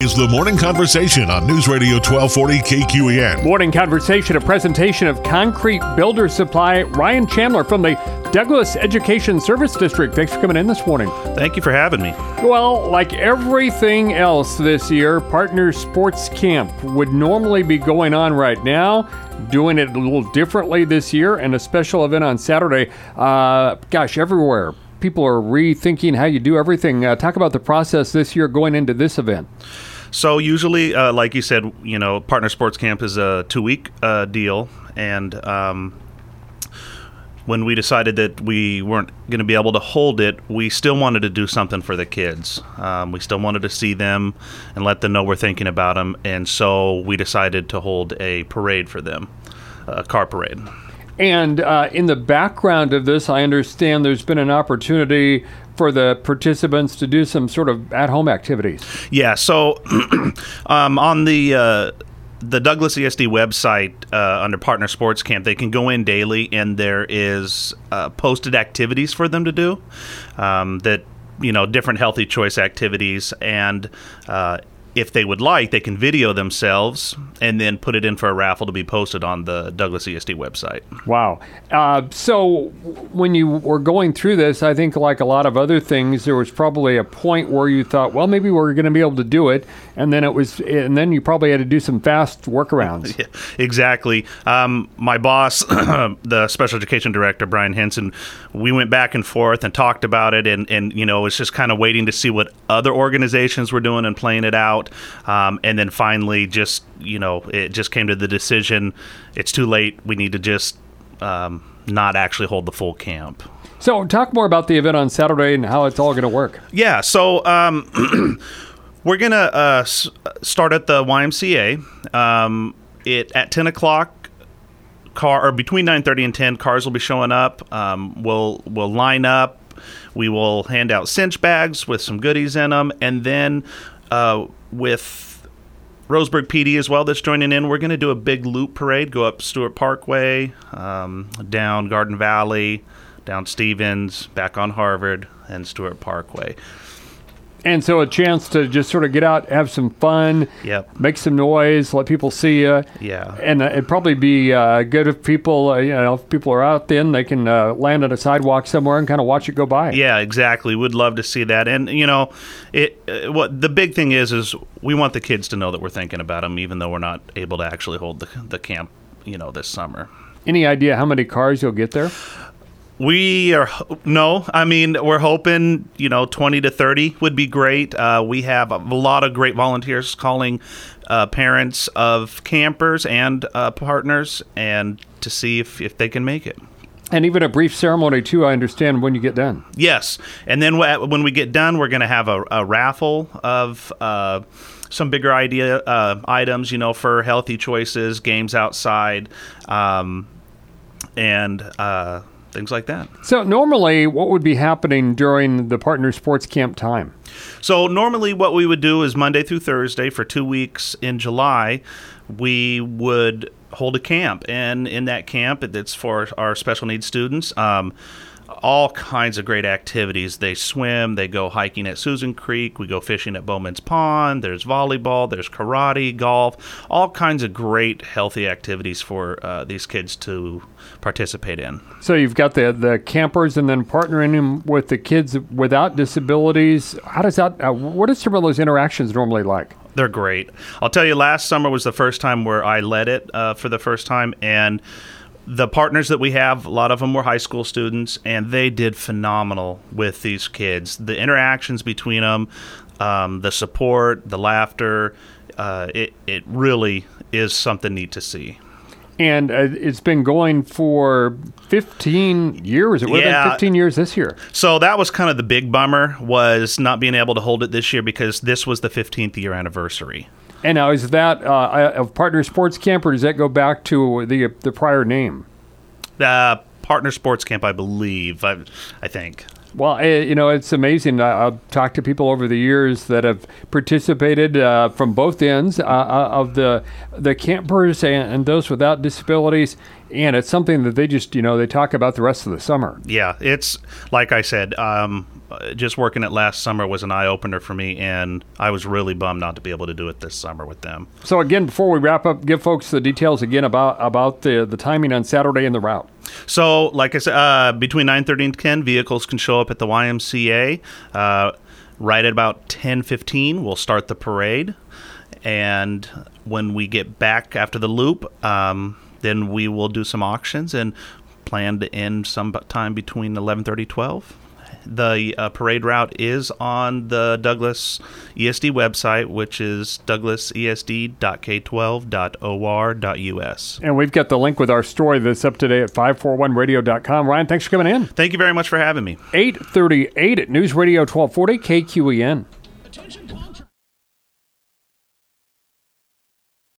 is the Morning Conversation on News Radio 1240 KQEN. Morning Conversation, a presentation of Concrete Builder Supply. Ryan Chandler from the Douglas Education Service District. Thanks for coming in this morning. Thank you for having me. Well, like everything else this year, Partner Sports Camp would normally be going on right now. Doing it a little differently this year, and a special event on Saturday. Everywhere. People are rethinking how you do everything. Talk about the process this year going into this event. So usually, like you said, Partner Sports Camp is a 2-week deal. And when we decided that we weren't going to be able to hold it, we still wanted to do something for the kids. We still wanted to see them and let them know we're thinking about them. And so we decided to hold a parade for them, a car parade. And in the background of this, I understand there's been an opportunity for the participants to do some sort of at-home activities. Yeah, so on the Douglas ESD website under Partner Sports Camp, they can go in daily, and there is posted activities for them to do different healthy choice activities. And if they would like, they can video themselves and then put it in for a raffle to be posted on the Douglas ESD website. Wow. So when you were going through this, I think like a lot of other things, there was probably a point where you thought, well, maybe we're going to be able to do it. And then you probably had to do some fast workarounds. Yeah, exactly. My boss, the special education director, Brian Henson, we went back and forth and talked about it. And it's just kind of waiting to see what other organizations were doing and playing it out. And then finally, it just came to the decision, it's too late. We need to just not actually hold the full camp. So talk more about the event on Saturday and how it's all going to work. Yeah, so we're going to start at the YMCA. At 10 o'clock, between 9:30 and 10, cars will be showing up. We'll line up. We will hand out cinch bags with some goodies in them. And then with Roseburg PD as well that's joining in, we're going to do a big loop parade, go up Stewart Parkway, down Garden Valley, down Stevens, back on Harvard, and Stewart Parkway. And so a chance to just sort of get out, have some fun, Yep. Make some noise, let people see you. Yeah. And it'd probably be good if people, if people are out then, they can land on a sidewalk somewhere and kind of watch it go by. Yeah, exactly. We'd love to see that. And, what the big thing is we want the kids to know that we're thinking about them, even though we're not able to actually hold the camp, this summer. Any idea how many cars you'll get there? We're hoping, 20 to 30 would be great. We have a lot of great volunteers calling parents of campers and partners and to see if they can make it. And even a brief ceremony, too, I understand, when you get done. Yes. And then when we get done, we're going to have a raffle of some bigger items, for healthy choices, games outside, and things like that. So normally, what would be happening during the Partner Sports Camp time? So normally what we would do is Monday through Thursday for 2 weeks in July, we would hold a camp. And in that camp, it's for our special needs students. All kinds of great activities. They swim, they go hiking at Susan Creek, we go fishing at Bowman's Pond, there's volleyball, there's karate, golf, all kinds of great healthy activities for these kids to participate in. So you've got the campers and then partnering them with the kids without disabilities. How does that, what are some of those interactions normally like? They're great. I'll tell you, last summer was the first time where I led it for the first time, and the partners that we have, a lot of them were high school students, and they did phenomenal with these kids. The interactions between them, the support, the laughter, it really is something neat to see. And it's been going for 15 years. It would have been 15 years this year. So that was kind of the big bummer, was not being able to hold it this year because this was the 15th year anniversary. And now, is that a Partner Sports Camp, or does that go back to the prior name? Partner Sports Camp, I believe. I think. Well, it's amazing. I've talked to people over the years that have participated from both ends of the campers and those without disabilities, and it's something that they just, they talk about the rest of the summer. Yeah, it's like I said, just working it last summer was an eye-opener for me, and I was really bummed not to be able to do it this summer with them. So again, before we wrap up, give folks the details again about the timing on Saturday and the route. So, like I said, between 9:30 and 10, vehicles can show up at the YMCA. Right at about 10:15, we'll start the parade. And when we get back after the loop, then we will do some auctions and plan to end sometime between 11:30 and 12. The parade route is on the Douglas ESD website, which is douglasesd.k12.or.us. And we've got the link with our story that's up today at 541radio.com. Ryan, thanks for coming in. Thank you very much for having me. 8:38 at News Radio 1240 KQEN. Attention,